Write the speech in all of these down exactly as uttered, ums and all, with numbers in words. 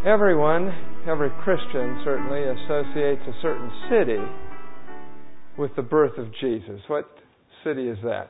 Everyone, every Christian certainly associates a certain city with the birth of Jesus. What city is that?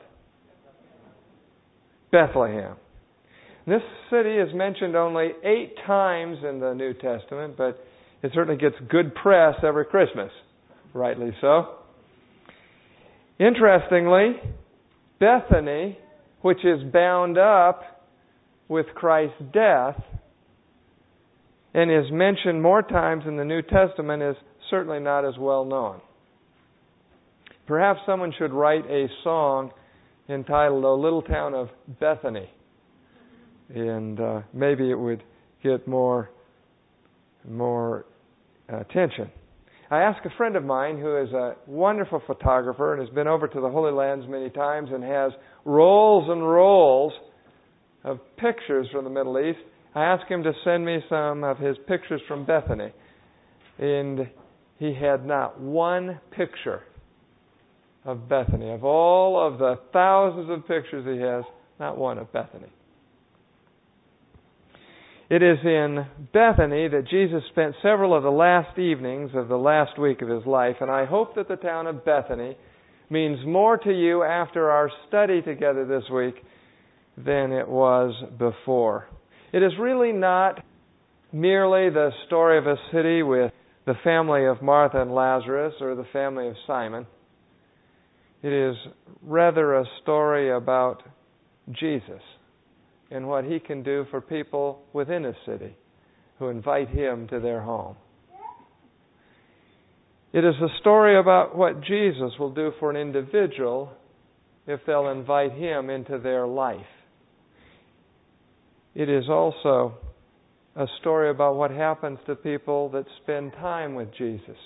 Bethlehem. This city is mentioned only eight times in the New Testament, but it certainly gets good press every Christmas, rightly so. Interestingly, Bethany, which is bound up with Christ's death and is mentioned more times in the New Testament, is certainly not as well known. Perhaps someone should write a song entitled "O Little Town of Bethany," and uh, maybe it would get more, more attention. I asked a friend of mine who is a wonderful photographer and has been over to the Holy Lands many times and has rolls and rolls of pictures from the Middle East. I asked him to send me some of his pictures from Bethany, and he had not one picture of Bethany. Of all of the thousands of pictures he has, not one of Bethany. It is in Bethany that Jesus spent several of the last evenings of the last week of his life, and I hope that the town of Bethany means more to you after our study together this week than it was before. It is really not merely the story of a city with the family of Martha and Lazarus or the family of Simon. It is rather a story about Jesus and what He can do for people within a city who invite Him to their home. It is a story about what Jesus will do for an individual if they'll invite Him into their life. It is also a story about what happens to people that spend time with Jesus,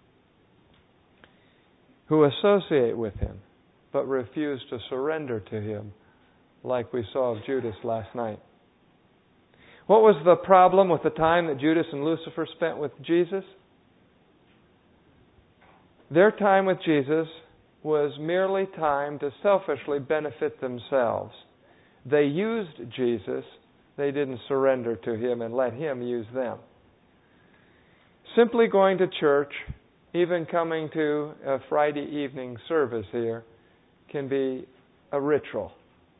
who associate with Him, but refuse to surrender to Him, like we saw of Judas last night. What was the problem with the time that Judas and Lucifer spent with Jesus? Their time with Jesus was merely time to selfishly benefit themselves. They used Jesus. They didn't surrender to Him and let Him use them. Simply going to church, even coming to a Friday evening service here, can be a ritual.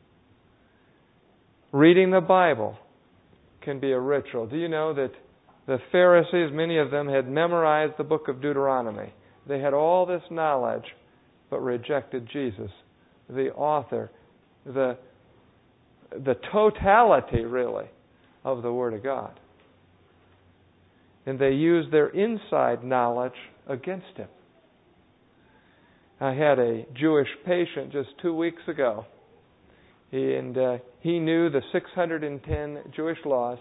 Reading the Bible can be a ritual. Do you know that the Pharisees, many of them, had memorized the book of Deuteronomy? They had all this knowledge, but rejected Jesus, the author, the the totality, really, of the Word of God. And they used their inside knowledge against Him. I had a Jewish patient just two weeks ago, and uh, he knew the six hundred ten Jewish laws,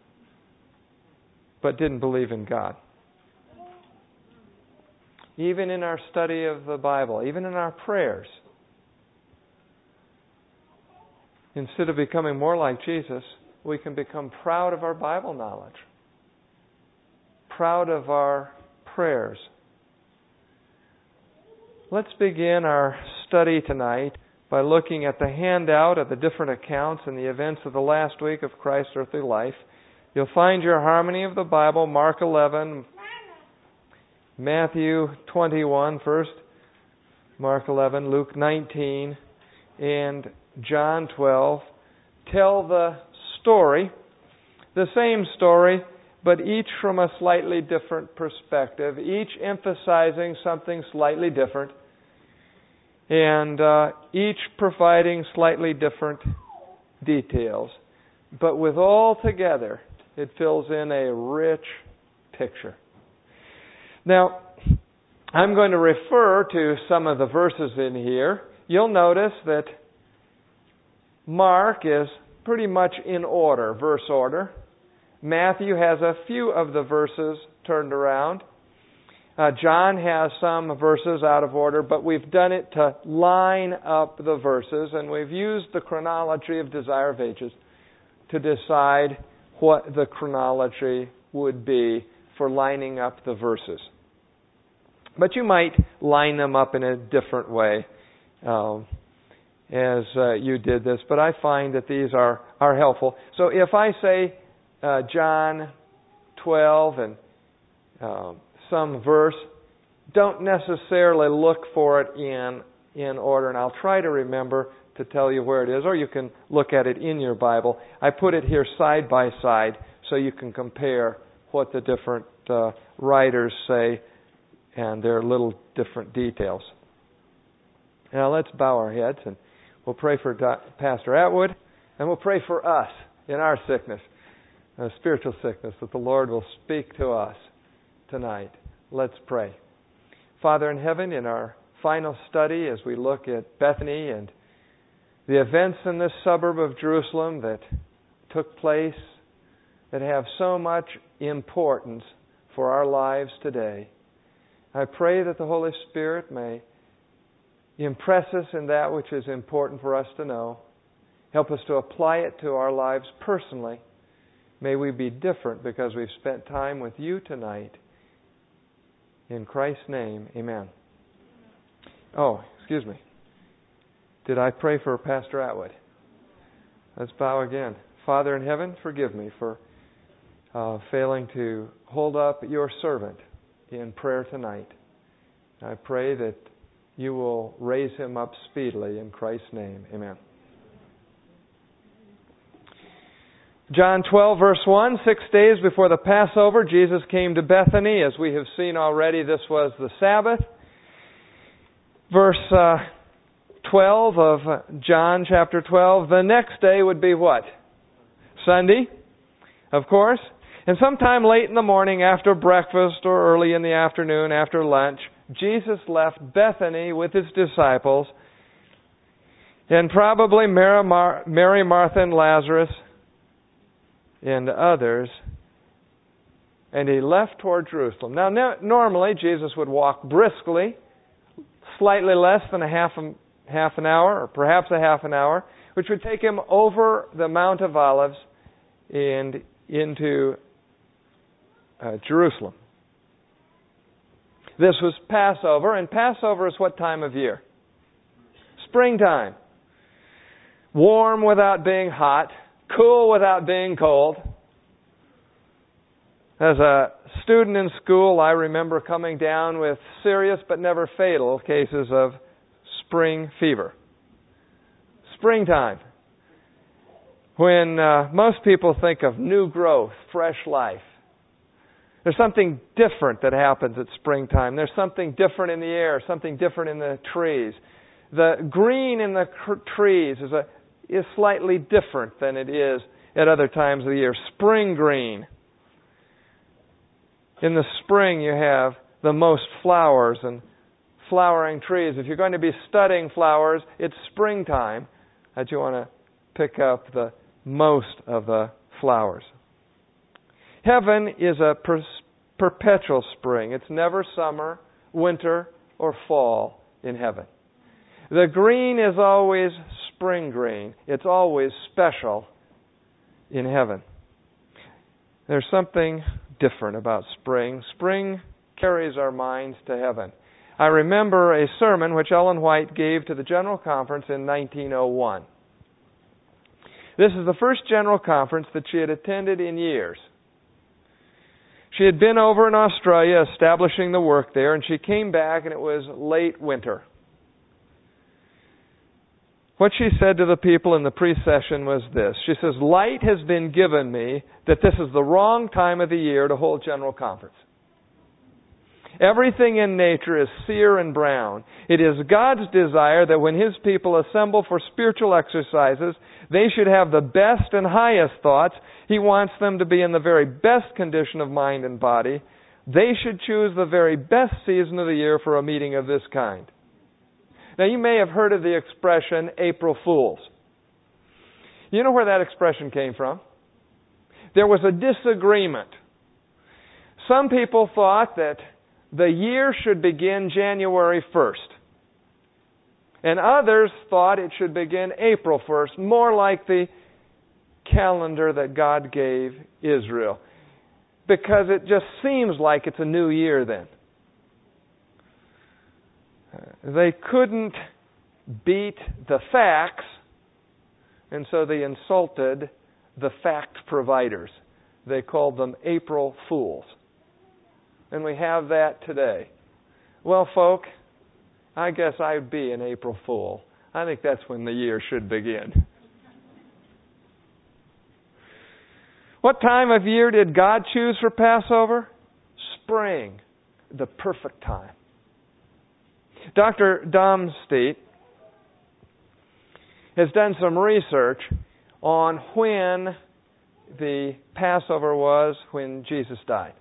but didn't believe in God. Even in our study of the Bible, even in our prayers, instead of becoming more like Jesus, we can become proud of our Bible knowledge, proud of our prayers. Let's begin our study tonight by looking at the handout of the different accounts and the events of the last week of Christ's earthly life. You'll find your harmony of the Bible, Mark eleven, Matthew twenty-one first, Mark eleven, Luke nineteen, and John twelve, tell the story, the same story, but each from a slightly different perspective, each emphasizing something slightly different, and uh, each providing slightly different details. But with all together, it fills in a rich picture. Now, I'm going to refer to some of the verses in here. You'll notice that Mark is pretty much in order, verse order. Matthew has a few of the verses turned around. Uh, John has some verses out of order, but we've done it to line up the verses, and we've used the chronology of Desire of Ages to decide what the chronology would be for lining up the verses. But you might line them up in a different way. Um, as uh, you did this, but I find that these are, are helpful. So if I say uh, John twelve and um, some verse, don't necessarily look for it in, in order. And I'll try to remember to tell you where it is, or you can look at it in your Bible. I put it here side by side so you can compare what the different uh, writers say and their little different details. Now let's bow our heads and we'll pray for Pastor Atwood, and we'll pray for us in our sickness, uh, spiritual sickness, that the Lord will speak to us tonight. Let's pray. Father in heaven, in our final study as we look at Bethany and the events in this suburb of Jerusalem that took place, that have so much importance for our lives today, I pray that the Holy Spirit may impress us in that which is important for us to know. Help us to apply it to our lives personally. May we be different because we've spent time with you tonight. In Christ's name, amen. Oh, excuse me. Did I pray for Pastor Atwood? Let's bow again. Father in heaven, forgive me for uh, failing to hold up your servant in prayer tonight. I pray that you will raise him up speedily in Christ's name. Amen. John twelve, verse one, six days before the Passover, Jesus came to Bethany. As we have seen already, this was the Sabbath. Verse uh, twelve of John chapter twelve, the next day would be what? Sunday, of course. And sometime late in the morning after breakfast or early in the afternoon after lunch, Jesus left Bethany with his disciples and probably Mary, Mar- Mary Martha, and Lazarus and others, and he left toward Jerusalem. Now, no, normally Jesus would walk briskly, slightly less than a half, a half an hour, or perhaps a half an hour, which would take him over the Mount of Olives and into uh, Jerusalem. This was Passover, and Passover is what time of year? Springtime. Warm without being hot, cool without being cold. As a student in school, I remember coming down with serious but never fatal cases of spring fever. Springtime. When uh, most people think of new growth, fresh life. There's something different that happens at springtime. There's something different in the air, something different in the trees. The green in the cr- trees is a is slightly different than it is at other times of the year. Spring green. In the spring you have the most flowers and flowering trees. If you're going to be studying flowers, it's springtime that you want to pick up the most of the flowers. Heaven is a per- perpetual spring. It's never summer, winter, or fall in heaven. The green is always spring green. It's always special in heaven. There's something different about spring. Spring carries our minds to heaven. I remember a sermon which Ellen White gave to the General Conference in nineteen oh one. This is the first General Conference that she had attended in years. She had been over in Australia establishing the work there, and she came back and it was late winter. What she said to the people in the pre-session was this. She says, light has been given me that this is the wrong time of the year to hold General Conference. Everything in nature is sere and brown. It is God's desire that when His people assemble for spiritual exercises, they should have the best and highest thoughts. He wants them to be in the very best condition of mind and body. They should choose the very best season of the year for a meeting of this kind. Now, you may have heard of the expression April Fools. You know where that expression came from? There was a disagreement. Some people thought that the year should begin January first. And others thought it should begin April first, more like the calendar that God gave Israel. Because it just seems like it's a new year then. They couldn't beat the facts, and so they insulted the fact providers. They called them April Fools. And we have that today. Well, folk, I guess I'd be an April Fool. I think that's when the year should begin. What time of year did God choose for Passover? Spring, the perfect time. Doctor Domstedt has done some research on when the Passover was when Jesus died.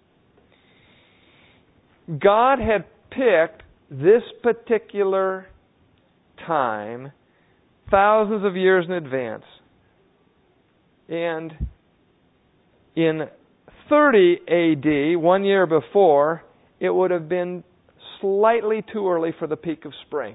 God had picked this particular time thousands of years in advance. And in thirty A D, one year before, it would have been slightly too early for the peak of spring.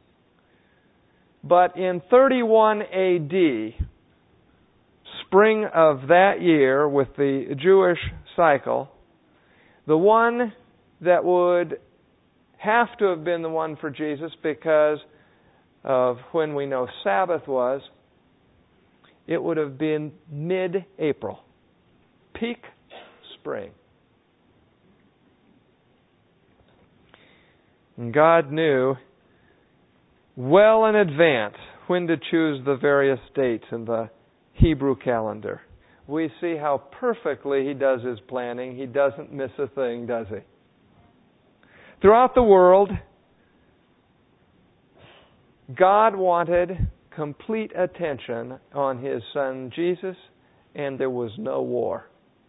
But in thirty-one A D, spring of that year with the Jewish cycle, the one that would have to have been the one for Jesus because of when we know Sabbath was, it would have been mid-April. Peak spring. And God knew well in advance when to choose the various dates in the Hebrew calendar. We see how perfectly He does His planning. He doesn't miss a thing, does He? Throughout the world, God wanted complete attention on His Son Jesus, and there was no war.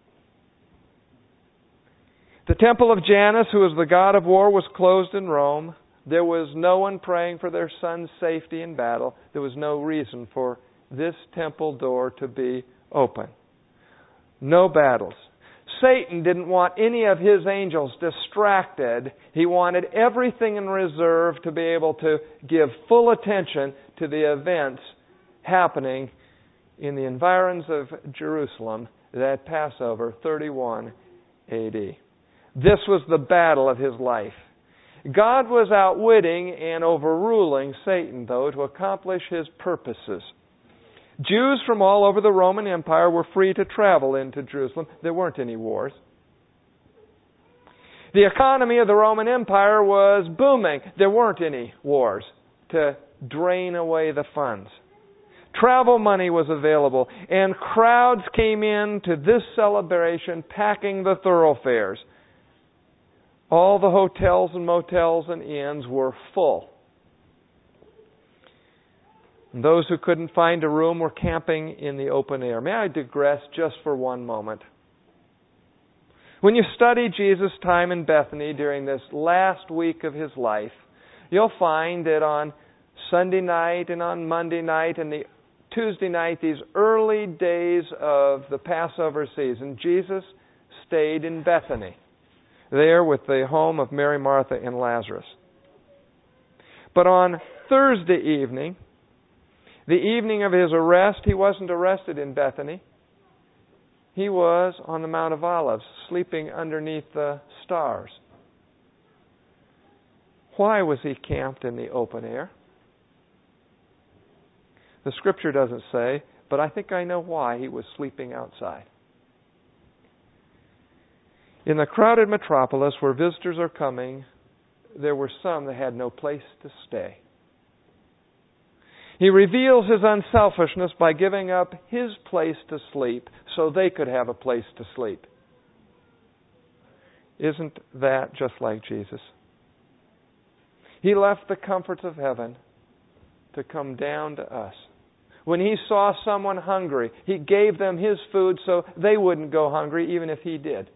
The temple of Janus, who was the god of war, was closed in Rome. There was no one praying for their son's safety in battle. There was no reason for this temple door to be open. No battles. Satan didn't want any of his angels distracted. He wanted everything in reserve to be able to give full attention to the events happening in the environs of Jerusalem that Passover, thirty-one A D. This was the battle of his life. God was outwitting and overruling Satan, though, to accomplish His purposes. Jews from all over the Roman Empire were free to travel into Jerusalem. There weren't any wars. The economy of the Roman Empire was booming. There weren't any wars to drain away the funds. Travel money was available, and crowds came in to this celebration, packing the thoroughfares. All the hotels and motels and inns were full. And those who couldn't find a room were camping in the open air. May I digress just for one moment? When you study Jesus' time in Bethany during this last week of His life, you'll find that on Sunday night and on Monday night and the Tuesday night, these early days of the Passover season, Jesus stayed in Bethany, there with the home of Mary, Martha, and Lazarus. But on Thursday evening, the evening of His arrest, He wasn't arrested in Bethany. He was on the Mount of Olives, sleeping underneath the stars. Why was He camped in the open air? The Scripture doesn't say, but I think I know why He was sleeping outside. In the crowded metropolis where visitors are coming, there were some that had no place to stay. He reveals His unselfishness by giving up His place to sleep so they could have a place to sleep. Isn't that just like Jesus? He left the comforts of heaven to come down to us. When He saw someone hungry, He gave them His food so they wouldn't go hungry even if He did.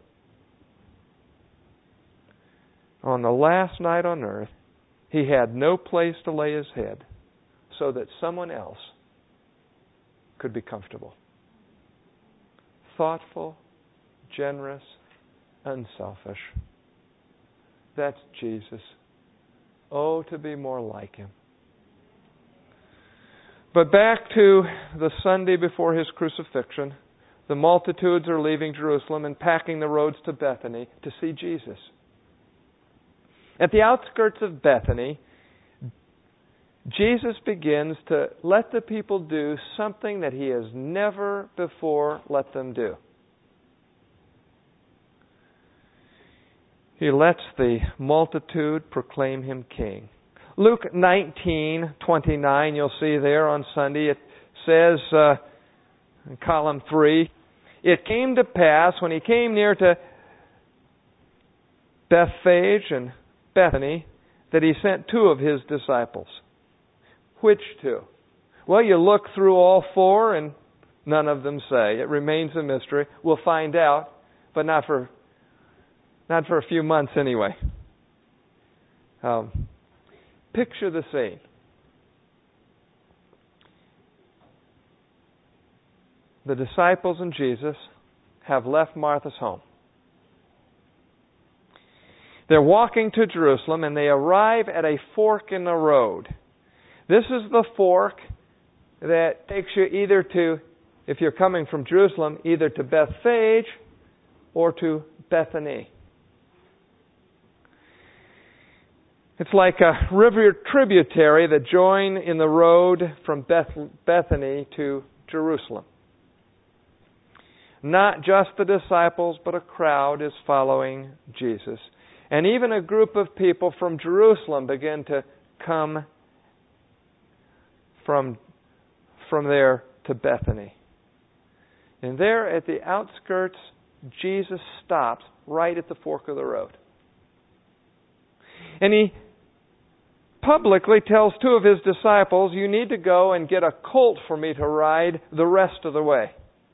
On the last night on earth, He had no place to lay His head so that someone else could be comfortable. Thoughtful, generous, unselfish. That's Jesus. Oh, to be more like Him. But back to the Sunday before His crucifixion, the multitudes are leaving Jerusalem and packing the roads to Bethany to see Jesus. At the outskirts of Bethany, Jesus begins to let the people do something that He has never before let them do. He lets the multitude proclaim Him King. Luke nineteen twenty-nine, you'll see there on Sunday, it says uh, in column three, it came to pass when He came near to Bethphage and Bethany that He sent two of His disciples. Which two? Well, you look through all four and none of them say. It remains a mystery. We'll find out, but not for not for a few months anyway. Um, picture the scene. The disciples and Jesus have left Martha's home. They're walking to Jerusalem and they arrive at a fork in the road. This is the fork that takes you either to, if you're coming from Jerusalem, either to Bethphage or to Bethany. It's like a river tributary that join in the road from Beth, Bethany to Jerusalem. Not just the disciples, but a crowd is following Jesus. And even a group of people from Jerusalem begin to come from, from there to Bethany. And there at the outskirts, Jesus stops right at the fork of the road. And He publicly tells two of His disciples, you need to go and get a colt for me to ride the rest of the way.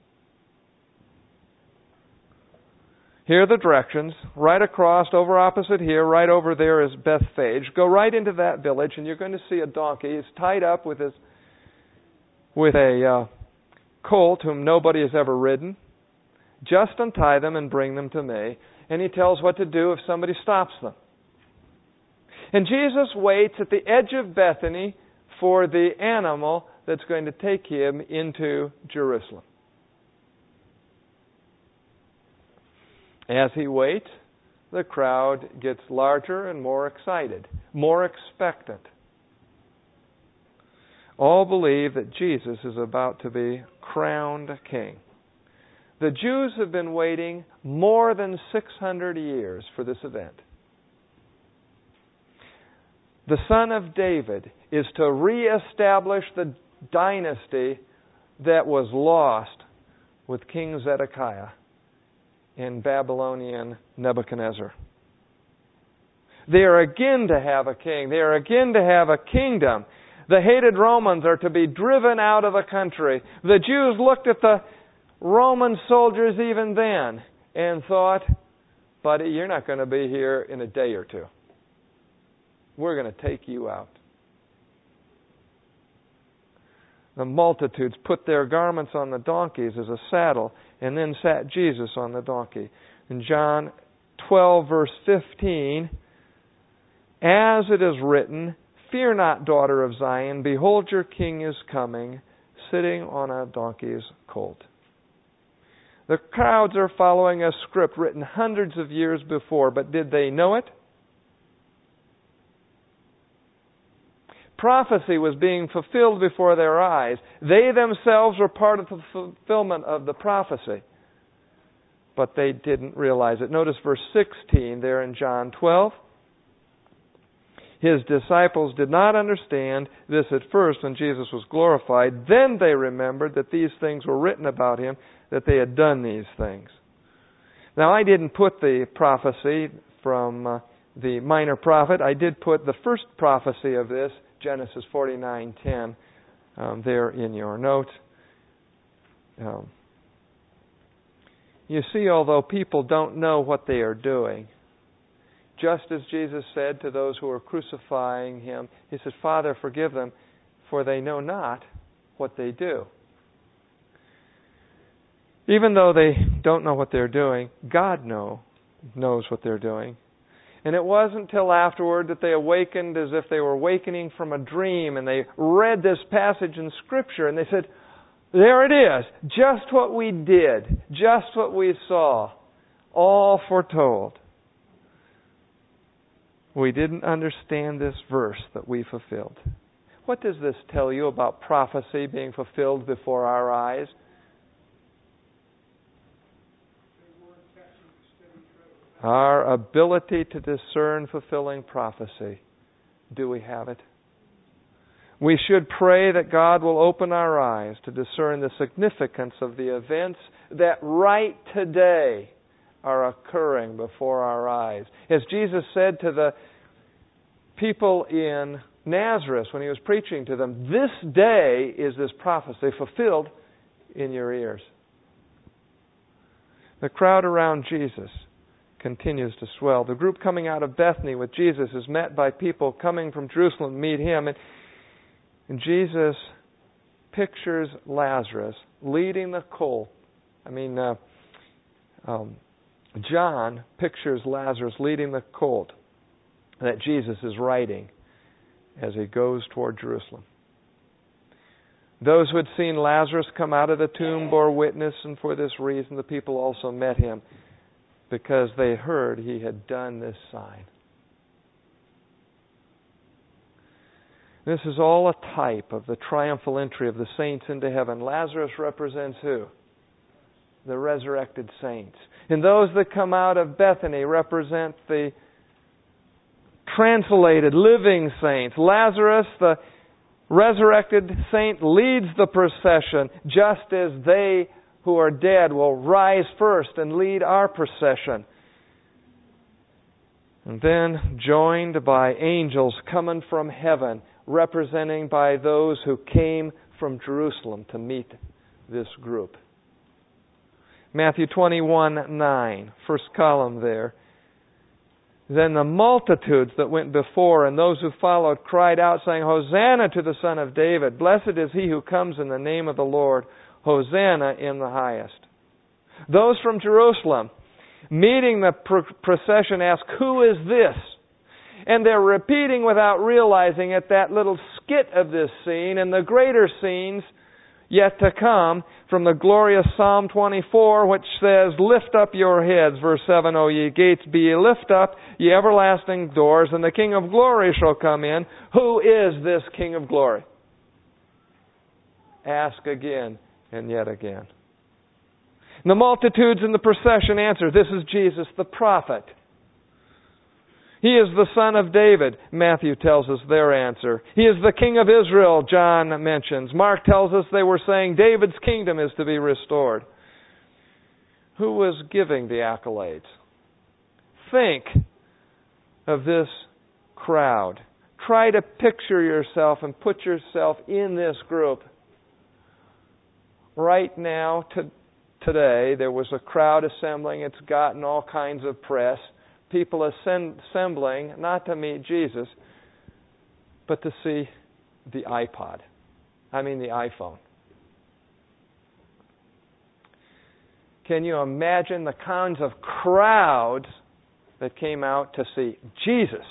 Here are the directions. Right across, over opposite here, right over there is Bethphage. Go right into that village and you're going to see a donkey. He's tied up with his with a uh, colt whom nobody has ever ridden. Just untie them and bring them to me. And He tells what to do if somebody stops them. And Jesus waits at the edge of Bethany for the animal that's going to take Him into Jerusalem. As He waits, the crowd gets larger and more excited, more expectant. All believe that Jesus is about to be crowned king. The Jews have been waiting more than six hundred years for this event. The Son of David is to reestablish the dynasty that was lost with King Zedekiah in Babylonian Nebuchadnezzar. They are again to have a king. They are again to have a kingdom. The hated Romans are to be driven out of the country. The Jews looked at the Roman soldiers even then and thought, buddy, you're not going to be here in a day or two. We're going to take you out. The multitudes put their garments on the donkeys as a saddle and then sat Jesus on the donkey. In John twelve, verse fifteen, as it is written, fear not, daughter of Zion, behold your king is coming, sitting on a donkey's colt. The crowds are following a script written hundreds of years before, but did they know it? Prophecy was being fulfilled before their eyes. They themselves were part of the fulfillment of the prophecy. But they didn't realize it. Notice verse sixteen there in John twelve. His disciples did not understand this at first when Jesus was glorified. Then they remembered that these things were written about Him, that they had done these things. Now, I didn't put the prophecy from uh, the minor prophet. I did put the first prophecy of this, Genesis forty-nine ten, um, there in your note. Um, you see, although people don't know what they are doing, just as Jesus said to those who were crucifying Him, He said, Father, forgive them, for they know not what they do. Even though they don't know what they're doing, God know, knows what they're doing. And it wasn't until afterward that they awakened as if they were awakening from a dream, and they read this passage in Scripture, and they said, there it is, just what we did, just what we saw, all foretold. We didn't understand this verse that we fulfilled. What does this tell you about prophecy being fulfilled before our eyes? Our ability to discern fulfilling prophecy. Do we have it? We should pray that God will open our eyes to discern the significance of the events that right today are occurring before our eyes. As Jesus said to the people in Nazareth when He was preaching to them, this day is this prophecy fulfilled in your ears. The crowd around Jesus continues to swell. The group coming out of Bethany with Jesus is met by people coming from Jerusalem to meet Him. And, and Jesus pictures Lazarus leading the colt. I mean, uh, um, John pictures Lazarus leading the colt that Jesus is riding as He goes toward Jerusalem. Those who had seen Lazarus come out of the tomb bore witness, and for this reason the people also met Him, because they heard He had done this sign. This is all a type of the triumphal entry of the saints into heaven. Lazarus represents who? The resurrected saints. And those that come out of Bethany represent the translated living saints. Lazarus, the resurrected saint, leads the procession, just as they who are dead will rise first and lead our procession. And then joined by angels coming from heaven, representing by those who came from Jerusalem to meet this group. Matthew twenty-one nine, first column there. Then the multitudes that went before and those who followed cried out, saying, Hosanna to the Son of David. Blessed is He who comes in the name of the Lord. Hosanna in the highest. Those from Jerusalem, meeting the procession, ask, Who is this? And they're repeating without realizing it that little skit of this scene and the greater scenes yet to come from the glorious Psalm twenty-four, which says, Lift up your heads, verse seven, O ye gates, be ye lift up, ye everlasting doors, and the King of glory shall come in. Who is this King of glory? Ask again and yet again. And the multitudes in the procession answer, This is Jesus the prophet. He is the Son of David, Matthew tells us their answer. He is the King of Israel, John mentions. Mark tells us they were saying David's kingdom is to be restored. Who was giving the accolades? Think of this crowd. Try to picture yourself and put yourself in this group. Right now, to, today, there was a crowd assembling. It's gotten all kinds of press. People assembling, not to meet Jesus, but to see the iPod. I mean the iPhone. Can you imagine the kinds of crowds that came out to see Jesus?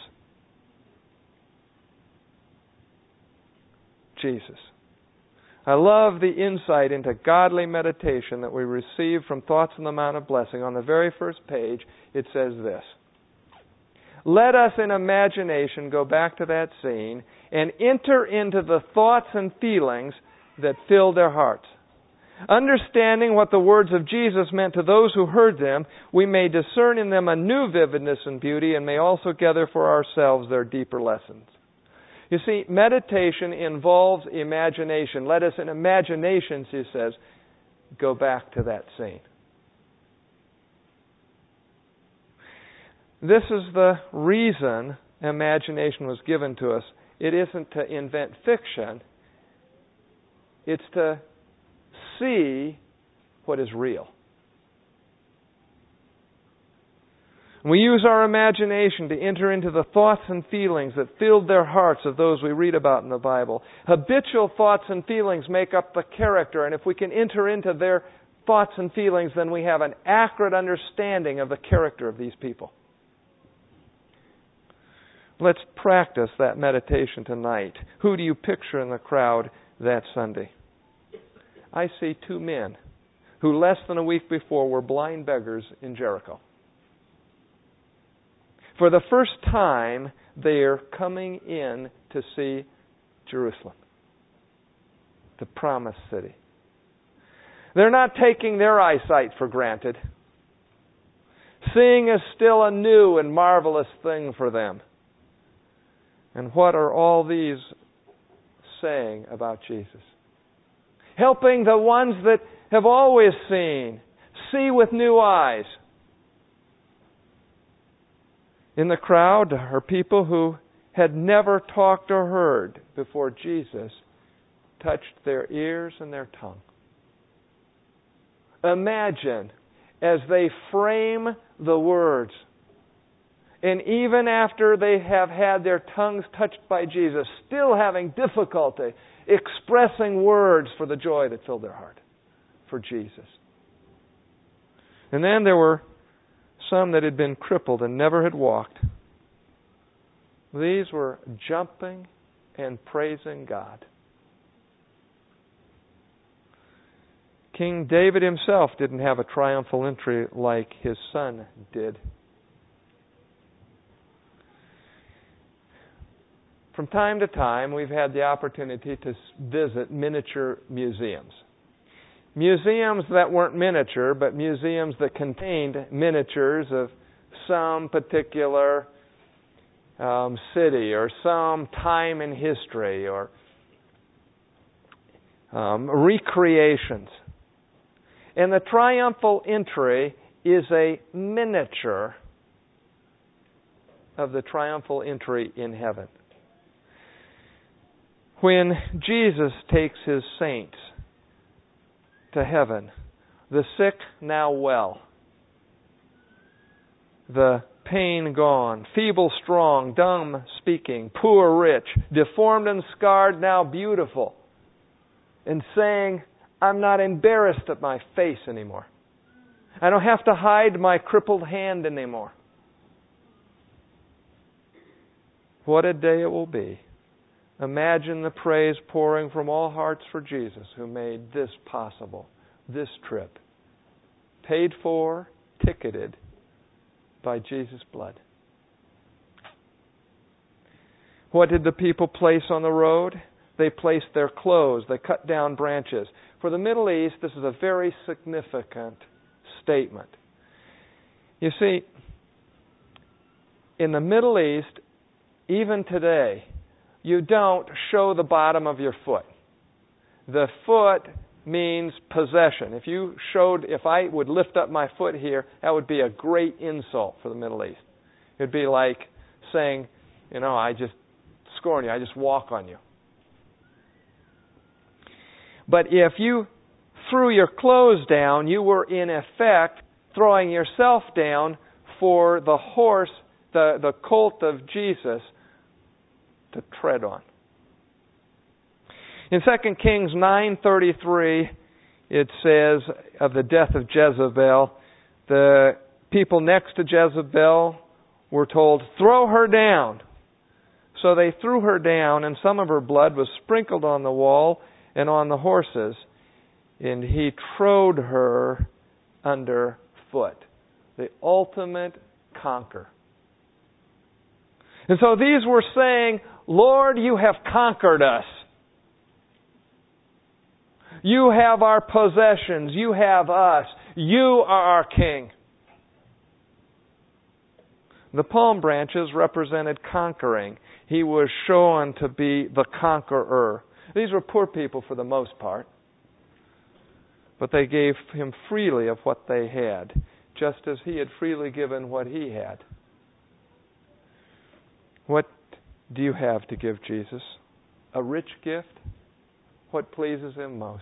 Jesus. I love the insight into godly meditation that we receive from Thoughts on the Mount of Blessing. On the very first page, it says this. Let us in imagination go back to that scene and enter into the thoughts and feelings that filled their hearts. Understanding what the words of Jesus meant to those who heard them, we may discern in them a new vividness and beauty and may also gather for ourselves their deeper lessons. You see, meditation involves imagination. Let us in imagination, he says, go back to that scene. This is the reason imagination was given to us. It isn't to invent fiction. It's to see what is real. We use our imagination to enter into the thoughts and feelings that filled their hearts of those we read about in the Bible. Habitual thoughts and feelings make up the character, and if we can enter into their thoughts and feelings, then we have an accurate understanding of the character of these people. Let's practice that meditation tonight. Who do you picture in the crowd that Sunday? I see two men who less than a week before were blind beggars in Jericho. For the first time, they are coming in to see Jerusalem, the promised city. They're not taking their eyesight for granted. Seeing is still a new and marvelous thing for them. And what are all these saying about Jesus? Helping the ones that have always seen, see with new eyes. In the crowd are people who had never talked or heard before Jesus touched their ears and their tongue. Imagine as they frame the words, and even after they have had their tongues touched by Jesus, still having difficulty expressing words for the joy that filled their heart for Jesus. And then there were some that had been crippled and never had walked. These were jumping and praising God. King David himself didn't have a triumphal entry like his son did. From time to time, we've had the opportunity to visit miniature museums. Museums that weren't miniature, but museums that contained miniatures of some particular um, city or some time in history or um, recreations. And the triumphal entry is a miniature of the triumphal entry in heaven. When Jesus takes His saints to heaven, the sick now well, the pain gone, feeble strong, dumb speaking, poor rich, deformed and scarred now beautiful, and saying, I'm not embarrassed at my face anymore. I don't have to hide my crippled hand anymore. What a day it will be. Imagine the praise pouring from all hearts for Jesus, who made this possible, this trip, paid for, ticketed by Jesus' blood. What did the people place on the road? They placed their clothes. They cut down branches. For the Middle East, this is a very significant statement. You see, in the Middle East, even today, you don't show the bottom of your foot. The foot means possession. If you showed, if I would lift up my foot here, that would be a great insult for the Middle East. It would be like saying, you know, I just scorn you, I just walk on you. But if you threw your clothes down, you were in effect throwing yourself down for the horse, the, the colt of Jesus, to tread on. In Second Kings nine thirty-three, it says of the death of Jezebel, the people next to Jezebel were told, throw her down. So they threw her down, and some of her blood was sprinkled on the wall and on the horses, and he trode her underfoot. The ultimate conquer. And so these were saying, Lord, you have conquered us. You have our possessions. You have us. You are our King. The palm branches represented conquering. He was shown to be the conqueror. These were poor people for the most part, but they gave Him freely of what they had, just as He had freely given what He had. What do you have to give Jesus? A rich gift? What pleases Him most?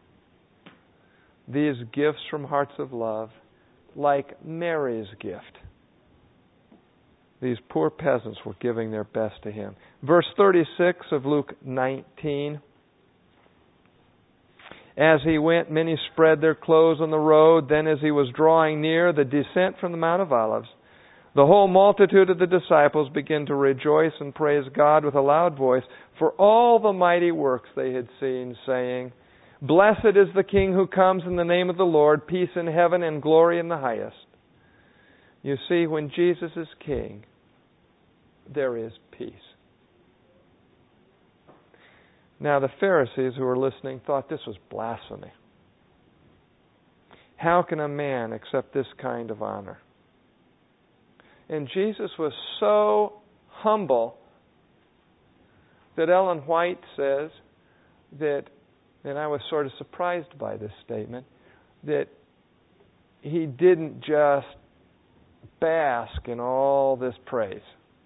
These gifts from hearts of love, like Mary's gift. These poor peasants were giving their best to Him. Verse thirty-six of Luke nineteen. As He went, many spread their clothes on the road. Then as He was drawing near the descent from the Mount of Olives, the whole multitude of the disciples began to rejoice and praise God with a loud voice for all the mighty works they had seen, saying, Blessed is the King who comes in the name of the Lord, peace in heaven and glory in the highest. You see, when Jesus is King, there is peace. Now the Pharisees who were listening thought this was blasphemy. How can a man accept this kind of honor? And Jesus was so humble that Ellen White says that, and I was sort of surprised by this statement, that he didn't just bask in all this praise.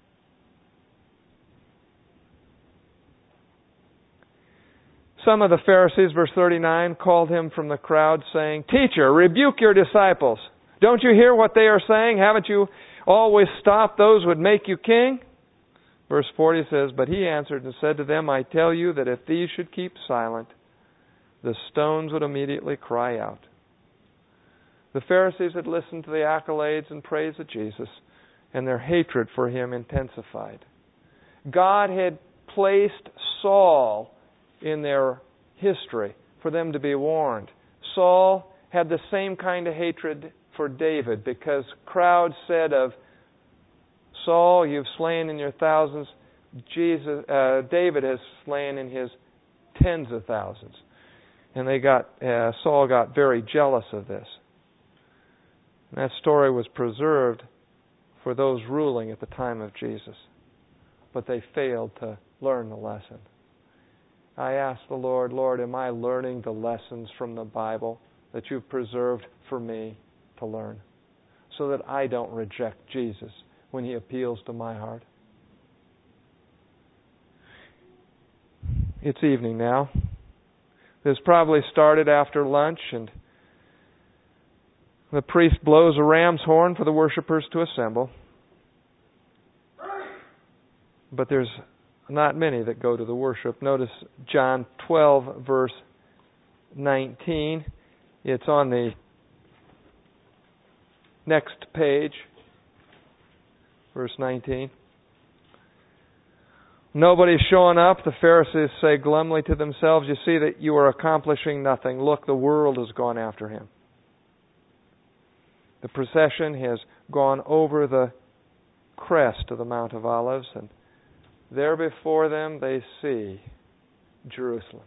Some of the Pharisees, verse thirty-nine, called him from the crowd, saying, "Teacher, rebuke your disciples. Don't you hear what they are saying? Haven't you always stopped those who would make you king?" Verse forty says, "But he answered and said to them, I tell you that if these should keep silent, the stones would immediately cry out." The Pharisees had listened to the accolades and praise of Jesus, and their hatred for him intensified. God had placed Saul in their history for them to be warned. Saul had the same kind of hatred for David, because crowds said of Saul, "You've slain in your thousands. Jesus, uh, David has slain in his tens of thousands." And they got uh, Saul got very jealous of this. And that story was preserved for those ruling at the time of Jesus, but they failed to learn the lesson. I asked the Lord, Lord, am I learning the lessons from the Bible that you've preserved for me to learn, so that I don't reject Jesus when he appeals to my heart? It's evening now. This probably started after lunch, and the priest blows a ram's horn for the worshipers to assemble. But there's not many that go to the worship. Notice John twelve, verse nineteen. It's on the next page, verse nineteen. "Nobody's showing up," the Pharisees say glumly to themselves. "You see that you are accomplishing nothing. Look, the world has gone after him." The procession has gone over the crest of the Mount of Olives, and there before them they see Jerusalem,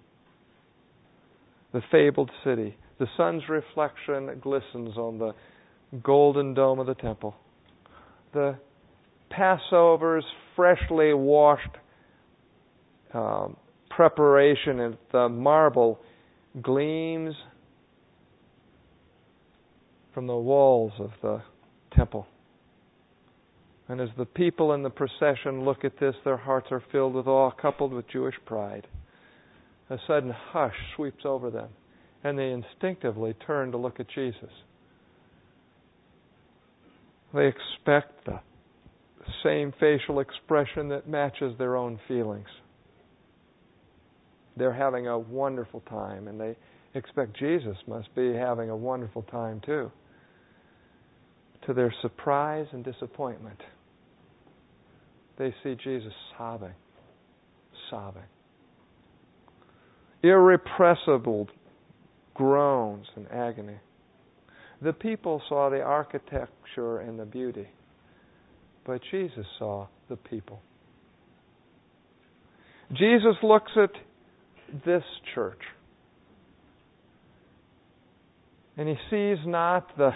the fabled city. The sun's reflection glistens on the golden dome of the temple. The Passover's freshly washed um, preparation, and the marble gleams from the walls of the temple. And as the people in the procession look at this, their hearts are filled with awe, coupled with Jewish pride. A sudden hush sweeps over them, and they instinctively turn to look at Jesus. They expect the same facial expression that matches their own feelings. They're having a wonderful time, and they expect Jesus must be having a wonderful time too. To their surprise and disappointment, they see Jesus sobbing, sobbing. Irrepressible groans and agony. The people saw the architecture and the beauty, but Jesus saw the people. Jesus looks at this church, and he sees not the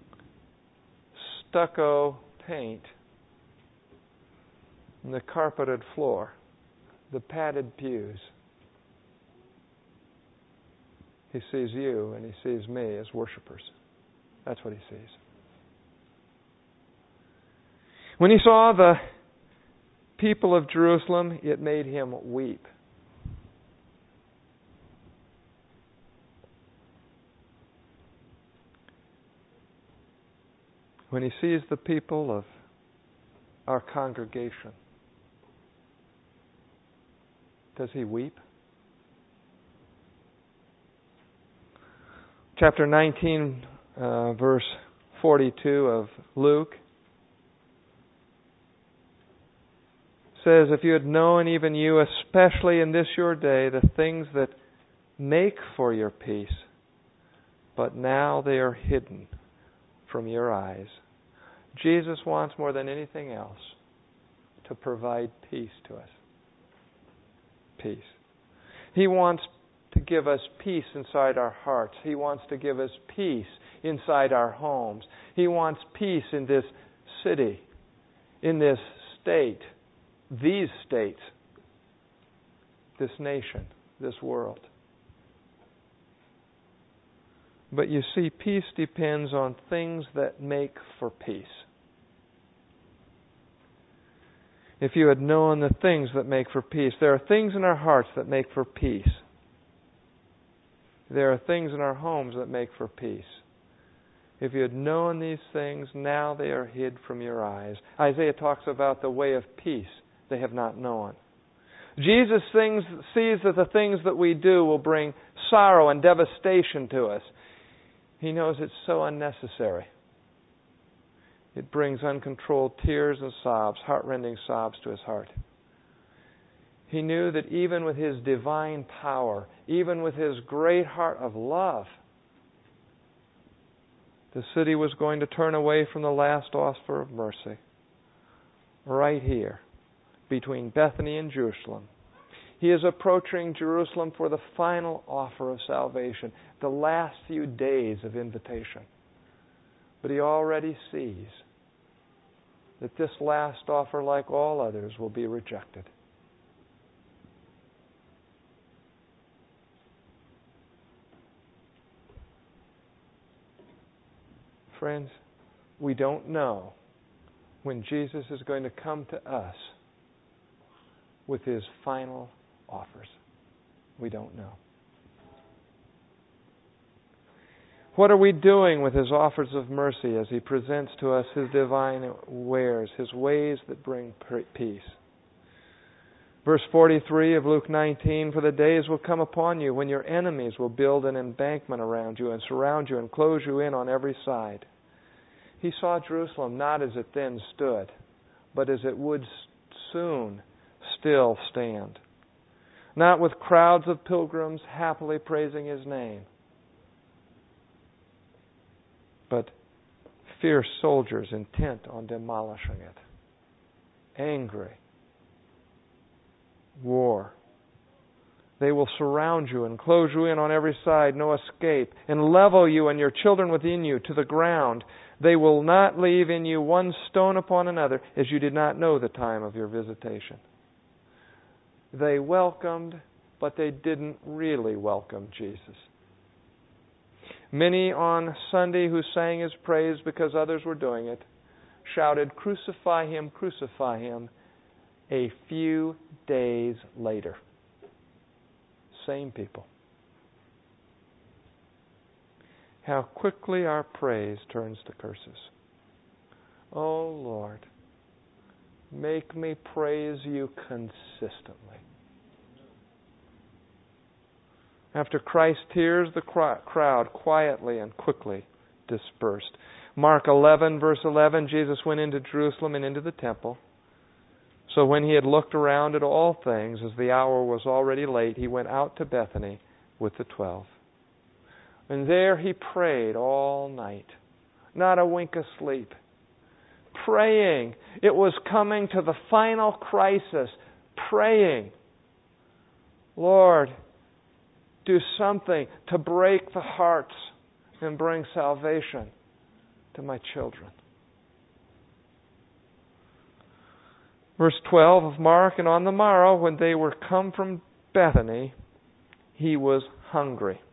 stucco paint, and the carpeted floor, the padded pews. He sees you, and he sees me as worshipers. That's what he sees. When he saw the people of Jerusalem, it made him weep. When he sees the people of our congregation, does he weep? Chapter nineteen, uh, verse forty-two of Luke says, "If you had known, even you, especially in this your day, the things that make for your peace, but now they are hidden from your eyes." Jesus wants more than anything else to provide peace to us. Peace. He wants to give us peace inside our hearts. He wants to give us peace inside our homes. He wants peace in this city, in this state, these states, this nation, this world. But you see, peace depends on things that make for peace. If you had known the things that make for peace, there are things in our hearts that make for peace. There are things in our homes that make for peace. If you had known these things, now they are hid from your eyes. Isaiah talks about the way of peace they have not known. Jesus things, sees that the things that we do will bring sorrow and devastation to us. He knows it's so unnecessary. It brings uncontrolled tears and sobs, heart-rending sobs to his heart. He knew that even with his divine power, even with his great heart of love, the city was going to turn away from the last offer of mercy. Right here, between Bethany and Jerusalem. He is approaching Jerusalem for the final offer of salvation, the last few days of invitation. But he already sees that this last offer, like all others, will be rejected. Friends, we don't know when Jesus is going to come to us with his final offers. We don't know. What are we doing with his offers of mercy as he presents to us his divine wares, his ways that bring peace? Verse forty-three of Luke nineteen, for the days will come upon you when your enemies will build an embankment around you and surround you and close you in on every side. He saw Jerusalem not as it then stood, but as it would soon still stand. Not with crowds of pilgrims happily praising his name, but fierce soldiers intent on demolishing it. Angry. War. They will surround you and close you in on every side, no escape, and level you and your children within you to the ground. They will not leave in you one stone upon another, as you did not know the time of your visitation. They welcomed, but they didn't really welcome Jesus. Many on Sunday who sang his praise because others were doing it shouted, "Crucify him, crucify him," a few days later. Same people. How quickly our praise turns to curses. Oh Lord, make me praise you consistently. After Christ's tears, the crowd quietly and quickly dispersed. Mark eleven, verse eleven, Jesus went into Jerusalem and into the temple. So when he had looked around at all things, as the hour was already late, he went out to Bethany with the twelve. And there he prayed all night, not a wink of sleep. Praying. It was coming to the final crisis. Praying. Lord, do something to break the hearts and bring salvation to my children. Verse twelve of Mark, and on the morrow, when they were come from Bethany, he was hungry.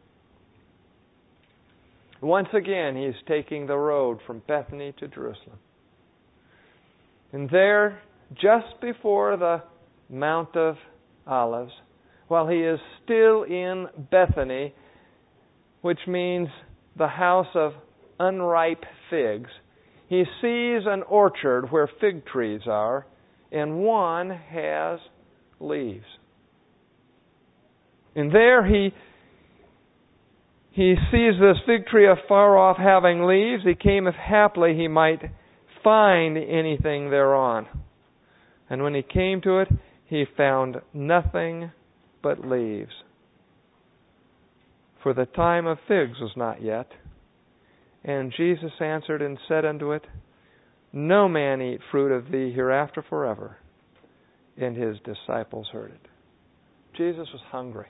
Once again, he is taking the road from Bethany to Jerusalem. And there, just before the Mount of Olives, while he is still in Bethany, which means the house of unripe figs, he sees an orchard where fig trees are, and one has leaves. And there he he sees this fig tree afar off having leaves. He came if haply he might find anything thereon. And when he came to it, he found nothing but leaves. For the time of figs was not yet. And Jesus answered and said unto it, No man eat fruit of thee hereafter forever. And his disciples heard it. Jesus was hungry.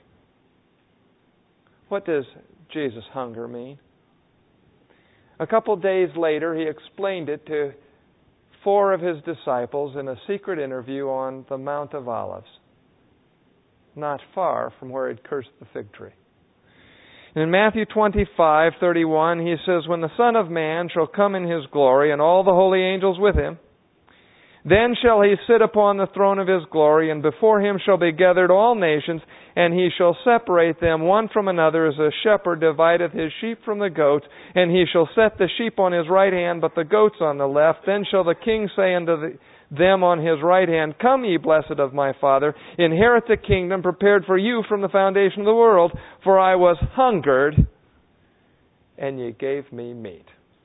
What does Jesus' hunger mean? A couple days later, he explained it to four of his disciples in a secret interview on the Mount of Olives, not far from where he'd cursed the fig tree. And in Matthew twenty-five thirty-one, he says, "When the Son of Man shall come in His glory, and all the holy angels with Him, then shall He sit upon the throne of His glory, and before Him shall be gathered all nations, and He shall separate them one from another, as a shepherd divideth his sheep from the goats. And He shall set the sheep on His right hand, but the goats on the left. Then shall the King say unto the them on His right hand, Come, ye blessed of my Father, inherit the kingdom prepared for you from the foundation of the world. For I was hungered, and ye gave me meat.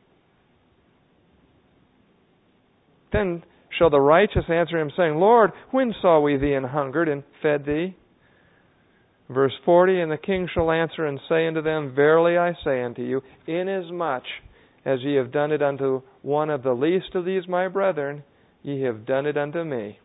Then shall the righteous answer Him, saying, Lord, when saw we Thee an hungered, and fed Thee? Verse forty, And the King shall answer and say unto them, Verily I say unto you, inasmuch as ye have done it unto one of the least of these my brethren, ye have done it unto me.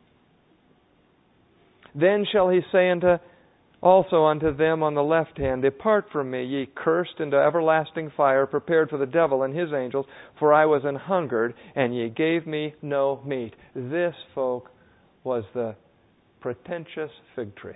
Then shall He say unto also unto them on the left hand, Depart from me, ye cursed, into everlasting fire, prepared for the devil and his angels. For I was an hungered, and ye gave me no meat. This, folk, was the pretentious fig tree.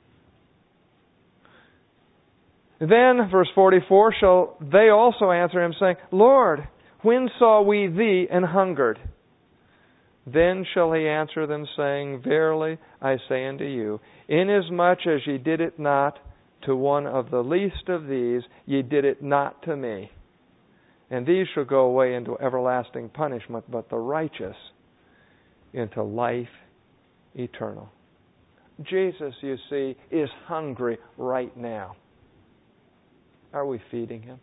Then, verse forty-four, shall they also answer Him, saying, Lord, when saw we Thee an hungered? Then shall He answer them, saying, Verily I say unto you, inasmuch as ye did it not to one of the least of these, ye did it not to me. And these shall go away into everlasting punishment, but the righteous into life eternal. Jesus, you see, is hungry right now. Are we feeding Him?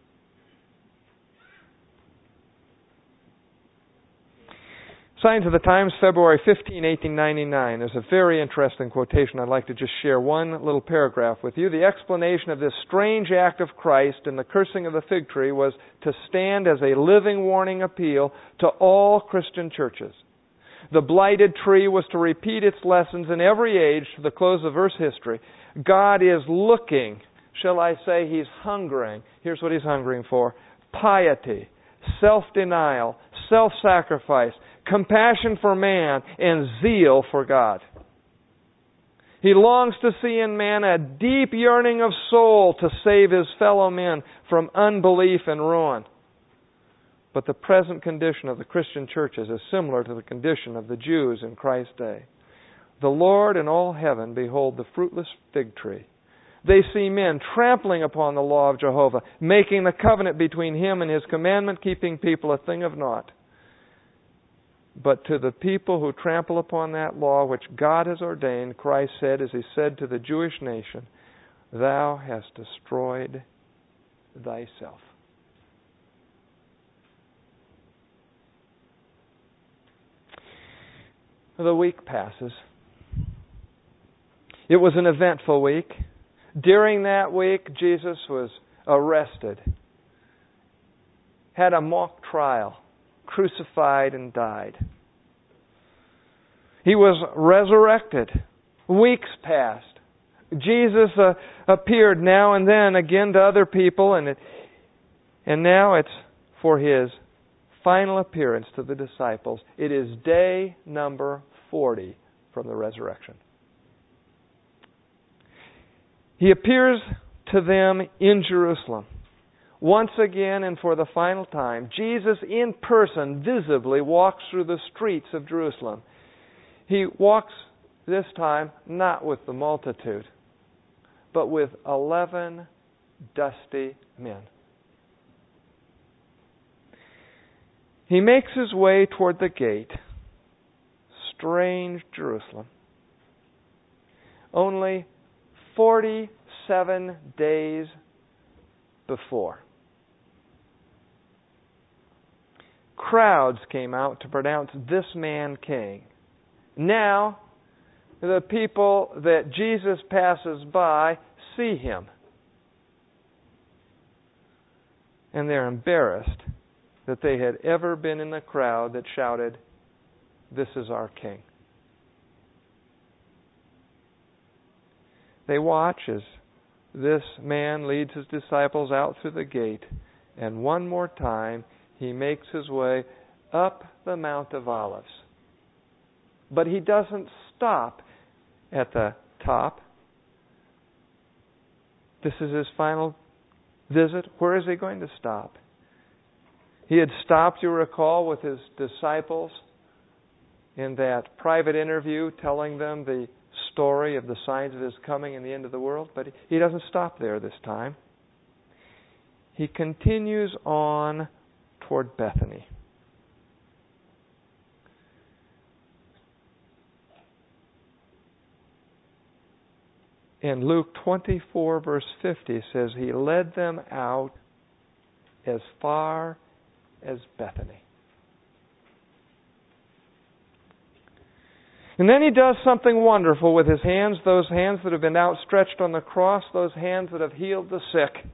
Signs of the Times, February fifteenth, eighteen ninety-nine. There's a very interesting quotation I'd like to just share one little paragraph with you. The explanation of this strange act of Christ in the cursing of the fig tree was to stand as a living warning appeal to all Christian churches. The blighted tree was to repeat its lessons in every age to the close of verse history. God is looking, shall I say, He's hungering. Here's what He's hungering for. Piety, self-denial, self-sacrifice, compassion for man, and zeal for God. He longs to see in man a deep yearning of soul to save his fellow men from unbelief and ruin. But the present condition of the Christian churches is similar to the condition of the Jews in Christ's day. The Lord and all heaven behold the fruitless fig tree. They see men trampling upon the law of Jehovah, making the covenant between Him and His commandment-keeping people a thing of naught. But to the people who trample upon that law which God has ordained, Christ said, as He said to the Jewish nation, Thou hast destroyed thyself. The week passes. It was an eventful week. During that week, Jesus was arrested, had a mock trial, crucified and died. He was resurrected. Weeks passed. Jesus uh, appeared now and then again to other people, and it, and now it's for His final appearance to the disciples. It is day number forty from the resurrection. He appears to them in Jerusalem. Once again and for the final time, Jesus in person visibly walks through the streets of Jerusalem. He walks this time not with the multitude, but with eleven dusty men. He makes his way toward the gate, strange Jerusalem. Only forty-seven days before, crowds came out to pronounce this man king. Now, the people that Jesus passes by see Him, and they're embarrassed that they had ever been in the crowd that shouted, "This is our King." They watch as this man leads his disciples out through the gate, and one more time he makes his way up the Mount of Olives. But He doesn't stop at the top. This is His final visit. Where is He going to stop? He had stopped, you recall, with His disciples in that private interview, telling them the story of the signs of His coming and the end of the world. But He doesn't stop there this time. He continues on toward Bethany. In Luke twenty-four, verse fifty, says, He led them out as far as Bethany. And then He does something wonderful with His hands, those hands that have been outstretched on the cross, those hands that have healed the sick.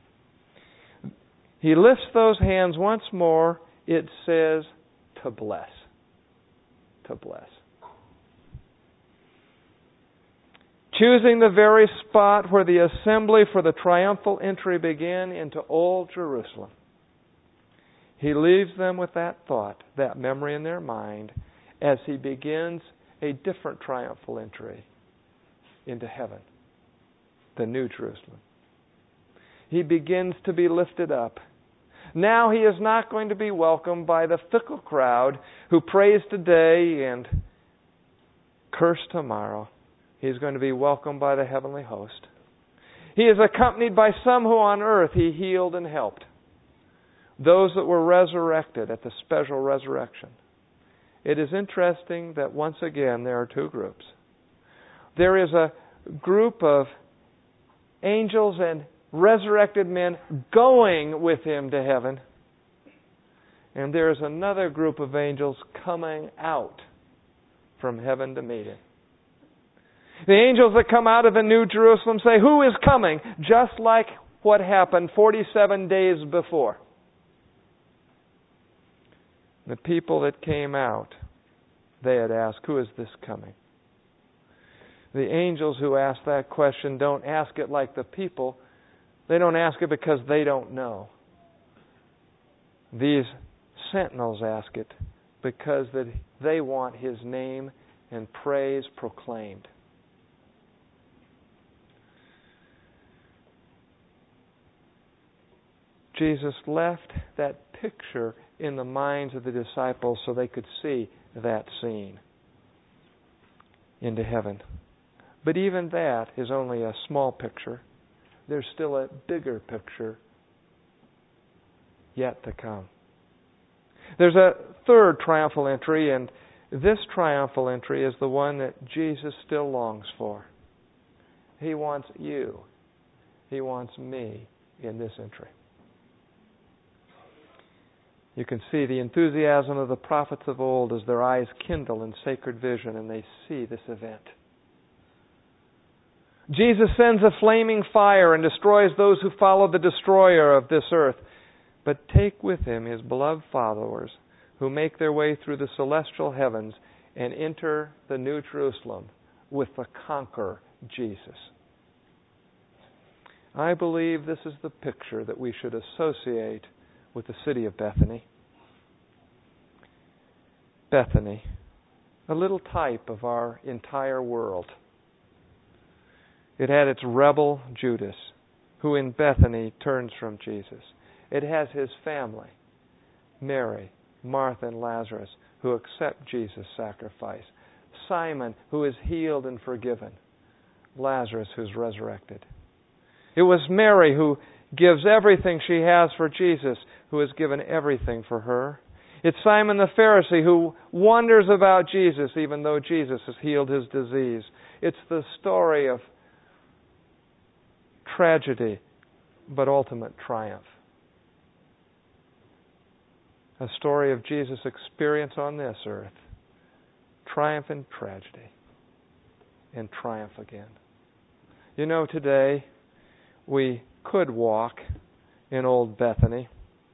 He lifts those hands once more, it says, to bless. To bless. Choosing the very spot where the assembly for the triumphal entry began into Old Jerusalem. He leaves them with that thought, that memory in their mind, as He begins a different triumphal entry into heaven, the New Jerusalem. He begins to be lifted up. Now He is not going to be welcomed by the fickle crowd who praise today and curse tomorrow. He's going to be welcomed by the heavenly host. He is accompanied by some who on earth He healed and helped. Those that were resurrected at the special resurrection. It is interesting that once again there are two groups. There is a group of angels and resurrected men going with Him to heaven. And there is another group of angels coming out from heaven to meet Him. The angels that come out of the New Jerusalem say, Who is coming? Just like what happened forty-seven days before. The people that came out, they had asked, Who is this coming? The angels who ask that question don't ask it like the people. They don't ask it because they don't know. These sentinels ask it because that they want His name and praise proclaimed. Jesus left that picture in the minds of the disciples so they could see that scene into heaven. But even that is only a small picture. There's still a bigger picture yet to come. There's a third triumphal entry, and this triumphal entry is the one that Jesus still longs for. He wants you. He wants me in this entry. You can see the enthusiasm of the prophets of old as their eyes kindle in sacred vision and they see this event. Jesus sends a flaming fire and destroys those who follow the destroyer of this earth. But take with Him His beloved followers who make their way through the celestial heavens and enter the New Jerusalem with the conqueror, Jesus. I believe this is the picture that we should associate with the city of Bethany. Bethany, a little type of our entire world. It had its rebel Judas, who in Bethany turns from Jesus. It has his family, Mary, Martha, and Lazarus, who accept Jesus' sacrifice. Simon, who is healed and forgiven. Lazarus, who's resurrected. It was Mary who gives everything she has for Jesus, who has given everything for her. It's Simon the Pharisee who wonders about Jesus even though Jesus has healed his disease. It's the story of tragedy but ultimate triumph. A story of Jesus' experience on this earth. Triumph and tragedy. And triumph again. You know, today we could walk in Old Bethany.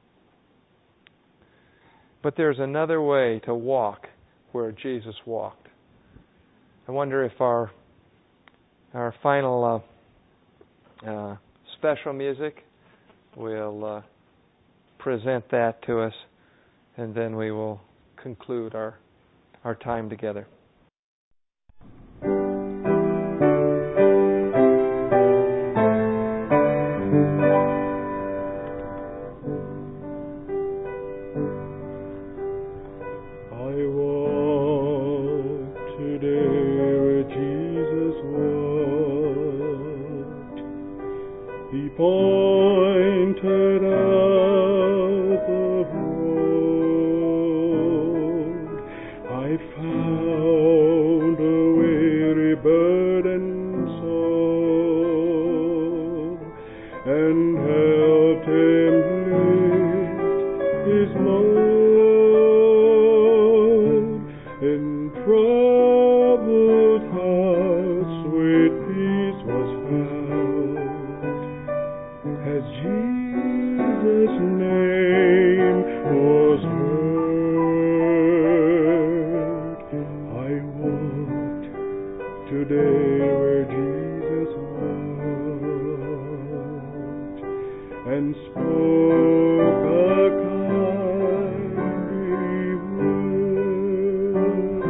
But there's another way to walk where Jesus walked. I wonder if our our final uh, uh, special music will uh, present that to us, and then we will conclude our, our time together. Pointed out the road, I found a weary burdened soul, and helped him lift his load. In troubled hearts sweet peace was found, as Jesus' name was heard. I walked today where Jesus walked, and spoke a kindly word.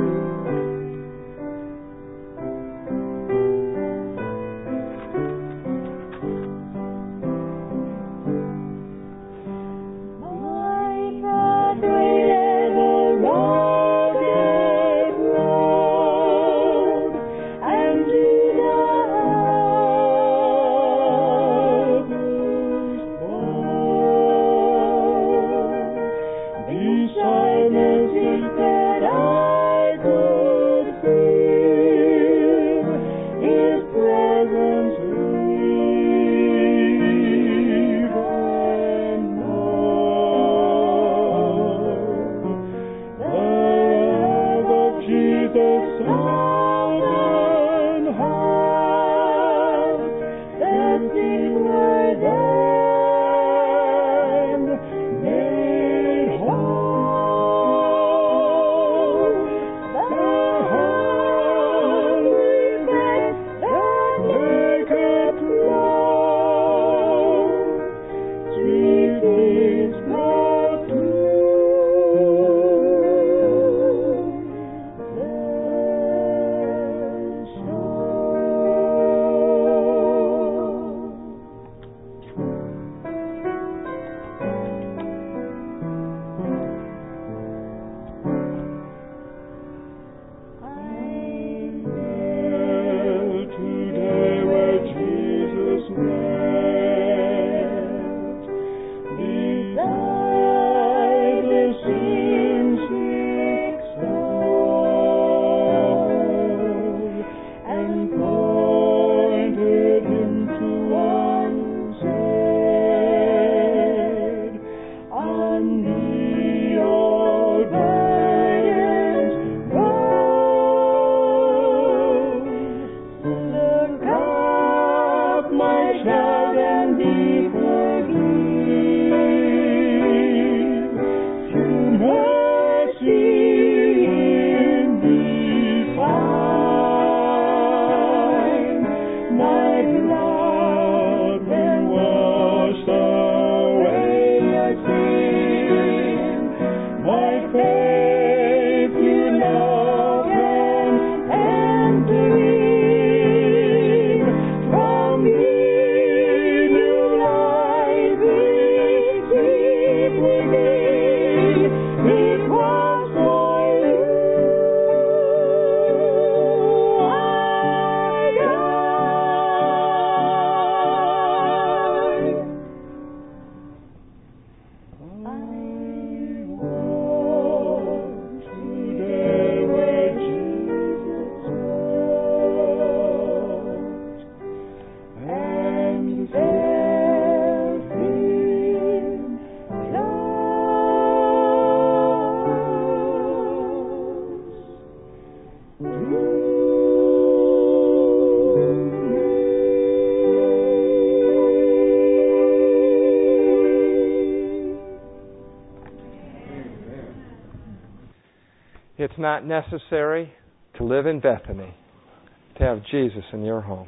It's not necessary to live in Bethany to have Jesus in your home.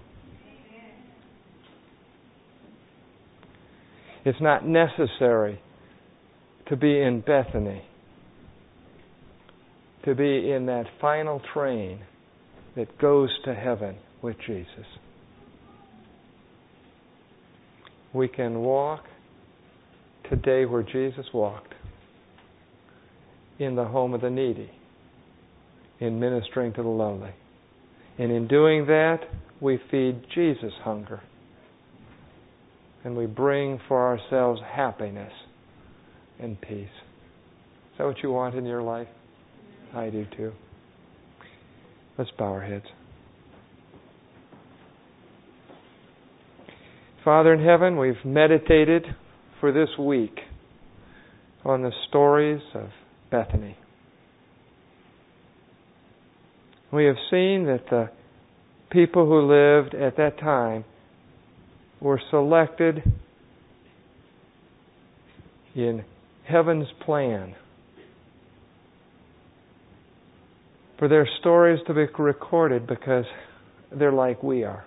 It's not necessary to be in Bethany to be in that final train that goes to heaven with Jesus. We can walk today where Jesus walked, in the home of the needy, in ministering to the lowly. And in doing that, we feed Jesus' hunger. And we bring for ourselves happiness and peace. Is that what you want in your life? I do too. Let's bow our heads. Father in heaven, we've meditated for this week on the stories of Bethany. We have seen that the people who lived at that time were selected in heaven's plan for their stories to be recorded because they're like we are.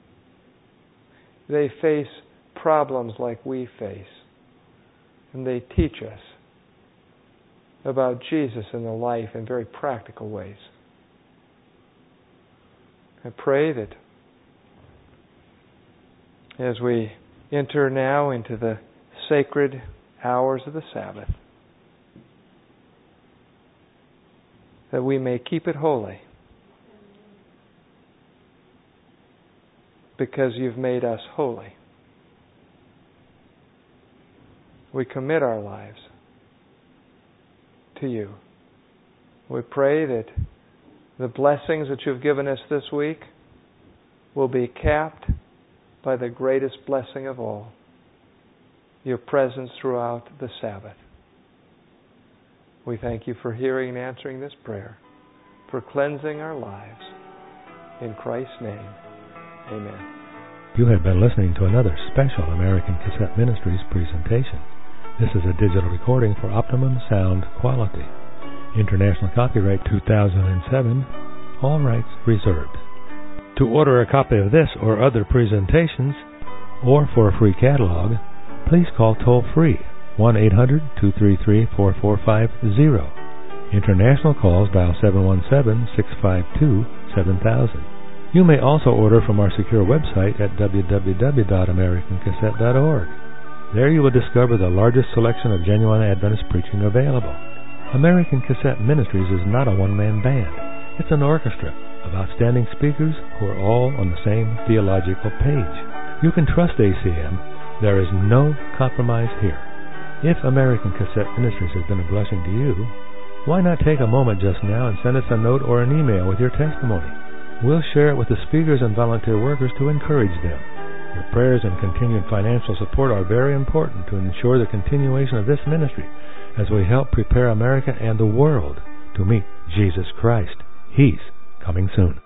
They face problems like we face. And they teach us about Jesus and the life in very practical ways. I pray that as we enter now into the sacred hours of the Sabbath, that we may keep it holy, because you've made us holy. We commit our lives to you. We pray that the blessings that you've given us this week will be capped by the greatest blessing of all, your presence throughout the Sabbath. We thank you for hearing and answering this prayer, for cleansing our lives. In Christ's name, amen. You have been listening to another special American Cassette Ministries presentation. This is a digital recording for optimum sound quality. International copyright two thousand seven, all rights reserved. To order a copy of this or other presentations, or for a free catalog, please call toll-free one eight hundred two three three four four five zero. International calls dial seven one seven six five two seven thousand. You may also order from our secure website at w w w dot american cassette dot org. There you will discover the largest selection of genuine Adventist preaching available. American Cassette Ministries is not a one-man band. It's an orchestra of outstanding speakers who are all on the same theological page. You can trust A C M. There is no compromise here. If American Cassette Ministries has been a blessing to you, why not take a moment just now and send us a note or an email with your testimony? We'll share it with the speakers and volunteer workers to encourage them. Your prayers and continued financial support are very important to ensure the continuation of this ministry as we help prepare America and the world to meet Jesus Christ. He's coming soon.